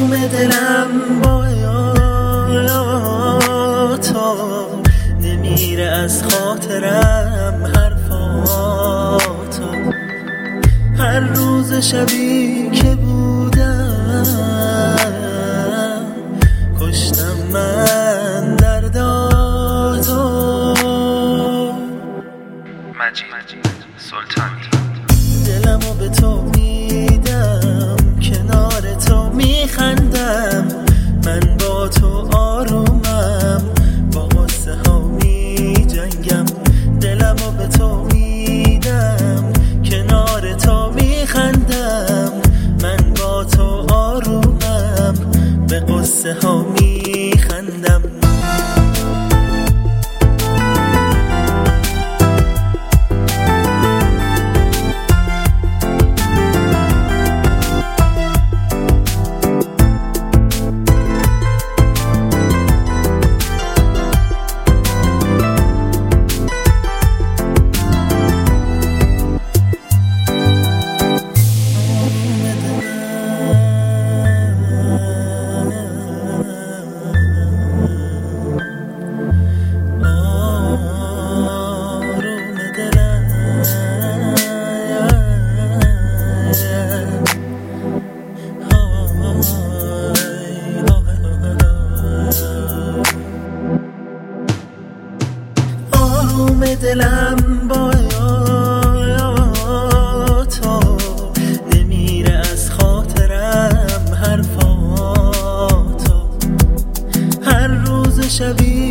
دلم با تو نمیره از خاطرم حرفاتو. هر روز شبی که بودم کشتم من درداتو. مجید سلطانی. دلمو به تو میدم، کنار تو میخندم، من با تو آرومم، با غصه ها میجنگم. دلمو به تو میدم، کنار تو میخندم، من با تو آرومم، به غصه ها میخندم. آروم دلم با تو نمیره از خاطرم حرفاتو. هر روز شبی